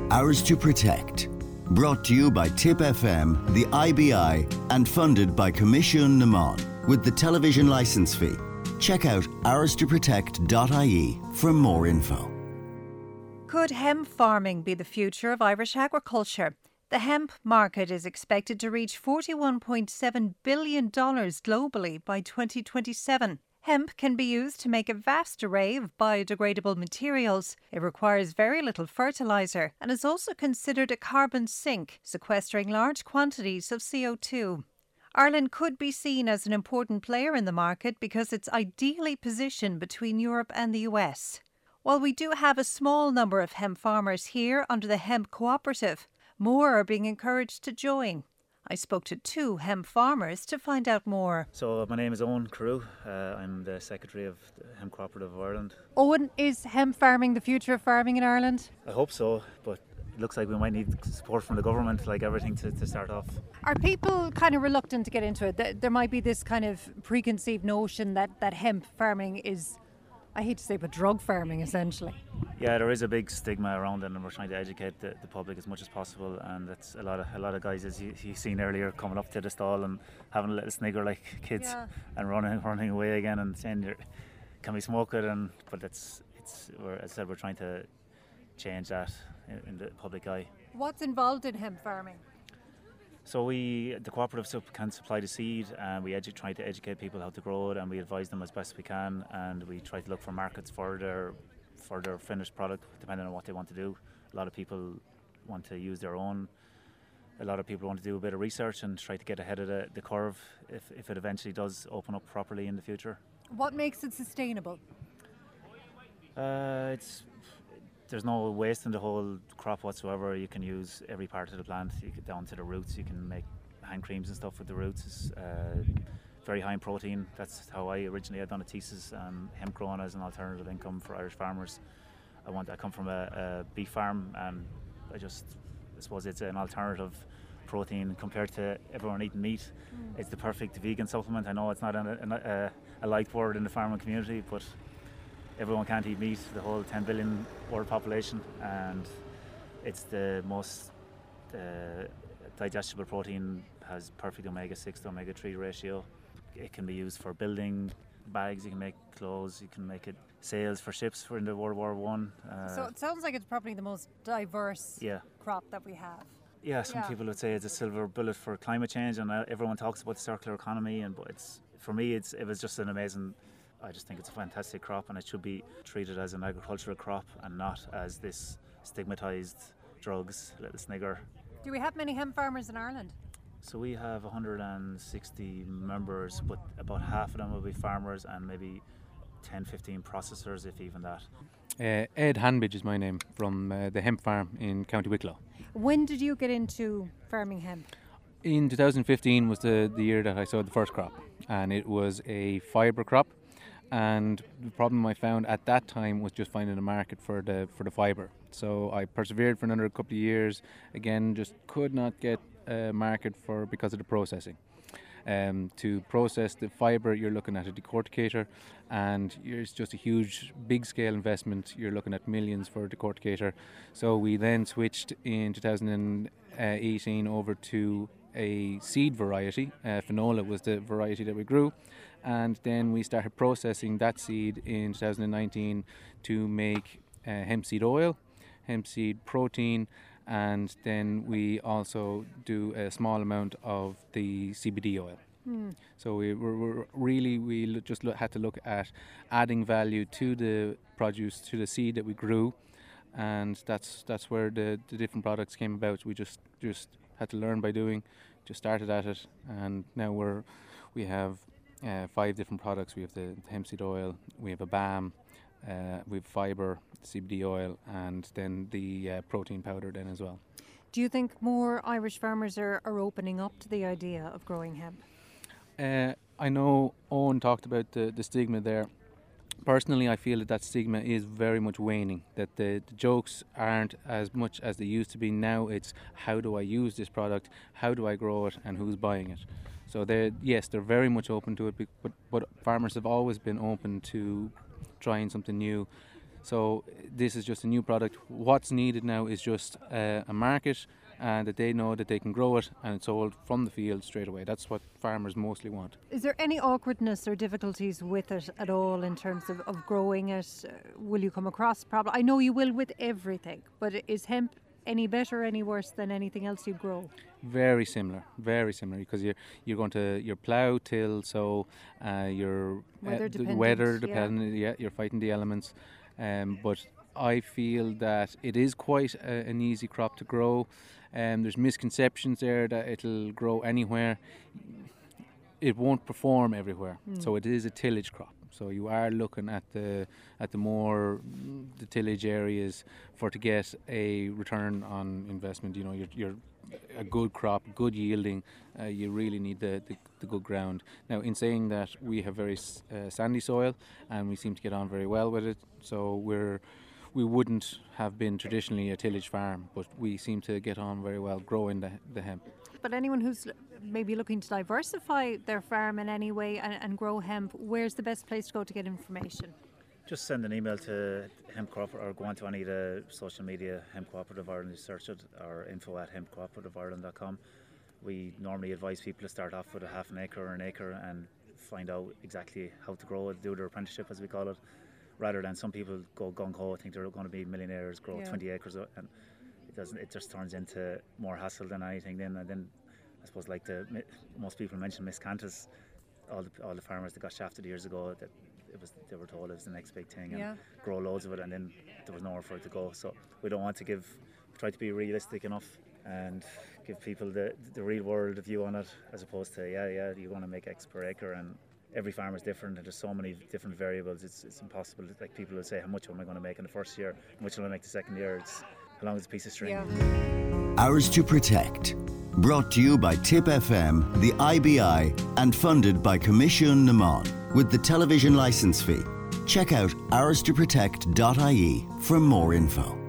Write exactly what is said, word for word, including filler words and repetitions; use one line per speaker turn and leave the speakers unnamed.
Ours to Protect. Brought to you by Tip F M, the I B I, and funded by Commission Naman with the television licence fee. Check out ours to protect dot I E for more info.
Could hemp farming be the future of Irish agriculture? The hemp market is expected to reach forty-one point seven billion dollars globally by twenty twenty-seven. Hemp can be used to make a vast array of biodegradable materials. It requires very little fertiliser and is also considered a carbon sink, sequestering large quantities of C O two. Ireland could be seen as an important player in the market because it's ideally positioned between Europe and the U S. While we do have a small number of hemp farmers here under the Hemp Cooperative, more are being encouraged to join. I spoke to two hemp farmers to find out more.
So my name is Owen Carew. Uh, I'm the Secretary of the Hemp Cooperative of Ireland.
Owen, is hemp farming the future of farming in Ireland?
I hope so, but it looks like we might need support from the government, like everything, to, to start off.
Are people kind of reluctant to get into it? There might be this kind of preconceived notion that, that hemp farming is, I hate to say, but drug farming essentially.
Yeah, there is a big stigma around it, and we're trying to educate the, the public as much as possible. And that's a lot of a lot of guys, as you, you've seen earlier, coming up to the stall and having a little snigger like kids,
Yeah.
and running running away again and saying, you're, "Can we smoke it?" And but it's it's we're, as I said, we're trying to change that in, in the public eye.
What's involved in hemp farming?
So we, the cooperative sup- can supply the seed, and we edu- try to educate people how to grow it, and we advise them as best we can, and we try to look for markets for their for their finished product, depending on what they want to do. A lot of people want to use their own. A lot of people want to do a bit of research and try to get ahead of the, the curve if, if it eventually does open up properly in the future.
What makes it sustainable?
Uh, it's there's no waste in the whole crop whatsoever. You can use every part of the plant. You get down to the roots. You can make hand creams and stuff with the roots. It's uh, very high in protein. That's how I originally had done a thesis on hemp growing as an alternative income for Irish farmers. I want. I come from a, a beef farm, and I just I suppose it's an alternative protein compared to everyone eating meat. Mm. It's the perfect vegan supplement. I know it's not a, a, a liked word in the farming community, but everyone can't eat meat, the whole ten billion world population, and it's the most uh, digestible protein, has perfect omega six to omega three ratio. It can be used for building bags, you can make clothes, you can make it sails for ships for in the World War One. Uh,
so it sounds like it's probably the most diverse
yeah.
crop that we have.
Yeah, some
yeah.
people would say it's a silver bullet for climate change, and uh, everyone talks about the circular economy, and but it's for me it's it was just an amazing. I just think it's a fantastic crop, and it should be treated as an agricultural crop and not as this stigmatised drugs, little snigger.
Do we have many hemp farmers in Ireland?
So we have one hundred sixty members, but about half of them will be farmers and maybe ten, fifteen processors, if even that.
Uh, Ed Hanbidge is my name, from uh, the hemp farm in County Wicklow.
When did you get into farming hemp?
In two thousand fifteen was the, the year that I sowed the first crop, and it was a fibre crop. And the problem I found at that time was just finding a market for the for the fibre. So I persevered for another couple of years. Again, just could not get a market for because of the processing. Um, to process the fibre, you're looking at a decorticator, and it's just a huge, big-scale investment. You're looking at millions for a decorticator. So we then switched in two thousand eighteen over to a seed variety. Uh, Finola was the variety that we grew. And then we started processing that seed in two thousand nineteen to make uh, hemp seed oil, hemp seed protein, and then we also do a small amount of the C B D oil. Mm. So we were, were really we lo- just lo- had to look at adding value to the produce, to the seed that we grew, and that's that's where the, the different products came about. We just just had to learn by doing, just started at it, and now we're we have. Uh, five different products. We have the, the hemp seed oil, we have a balm, uh, we have fibre, C B D oil, and then the uh, protein powder then as well.
Do you think more Irish farmers are, are opening up to the idea of growing hemp?
Uh, I know Owen talked about the, the stigma there. Personally, I feel that that stigma is very much waning, that the, the jokes aren't as much as they used to be. Now it's how do I use this product, how do I grow it, and who's buying it. So they're, yes, they're very much open to it, but, but farmers have always been open to trying something new. So this is just a new product. What's needed now is just uh, a market, and that they know that they can grow it and it's sold from the field straight away. That's what farmers mostly want.
Is there any awkwardness or difficulties with it at all in terms of, of growing it? Uh, will you come across problem? I know you will with everything, but is hemp any better, any worse than anything else you grow?
Very similar, very similar, because you're you're going to your plough, till, so uh, you're
weather
uh,
dependent.
Weather dependent. Yeah. yeah, you're fighting the elements, um, but I feel that it is quite a, an easy crop to grow. Um, there's misconceptions there that it'll grow anywhere. It won't perform everywhere, mm. so it is a tillage crop. So you are looking at the at the more the tillage areas for to get a return on investment. You know, you're, you're a good crop, good yielding. Uh, you really need the, the the good ground. Now, in saying that, we have very uh, sandy soil, and we seem to get on very well with it. So we're we wouldn't have been traditionally a tillage farm, but we seem to get on very well growing the, the hemp.
But anyone who's maybe looking to diversify their farm in any way and, and grow hemp, where's the best place to go to get information?
Just send an email to Hemp Cooperative, or go on to any of the social media, Hemp Cooperative Ireland, search it, or info at hemp cooperative ireland dot com. We normally advise people to start off with a half an acre or an acre and find out exactly how to grow it, do their apprenticeship, as we call it, rather than some people go gung-ho, think they're going to be millionaires, grow yeah. twenty acres, and it doesn't. It just turns into more hassle than anything. Then and then, I suppose, like the most people mention miscanthus, all the all the farmers that got shafted years ago, that it was they were told it was the next big thing, and
yeah.
grow loads of it, and then there was nowhere for it to go. So we don't want to give. We try to be realistic enough and give people the the real world view on it, as opposed to yeah yeah you're going to make X per acre, and every farmer is different, and there's so many different variables. It's it's impossible. Like, people will say, how much am I going to make in the first year? How much will I make the second year? It's how long is a piece of string?
Yeah.
Ours to Protect. Brought to you by Tip F M, the I B I, and funded by Commission Naman with the television licence fee. Check out ours to protect dot I E for more info.